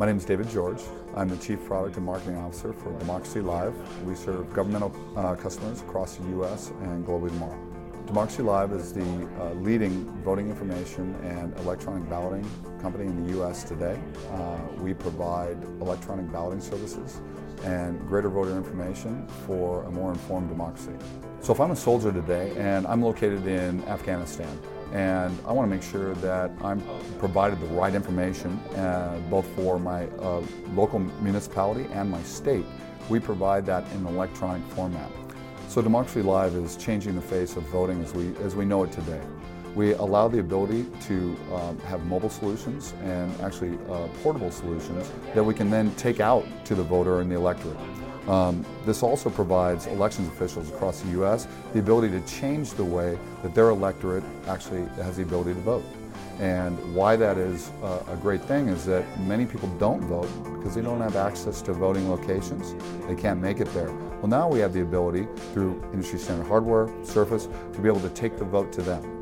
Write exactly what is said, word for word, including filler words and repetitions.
My name is David George. I'm the Chief Product and Marketing Officer for Democracy Live. We serve governmental uh, customers across the U S and globally tomorrow. Democracy Live is the uh, leading voting information and electronic balloting company in the U S today. Uh, we provide electronic balloting services and greater voter information for a more informed democracy. So if I'm a soldier today and I'm located in Afghanistan, and I want to make sure that I'm provided the right information uh, both for my uh, local municipality and my state, we provide that in an electronic format. So Democracy Live is changing the face of voting as we, as we know it today. We allow the ability to um, have mobile solutions and actually uh, portable solutions that we can then take out to the voter and the electorate. Um, this also provides elections officials across the U S the ability to change the way that their electorate actually has the ability to vote. And why that is uh, a great thing is that many people don't vote because they don't have access to voting locations. They can't make it there. Well, now we have the ability through industry standard hardware, Surface, to be able to take the vote to them.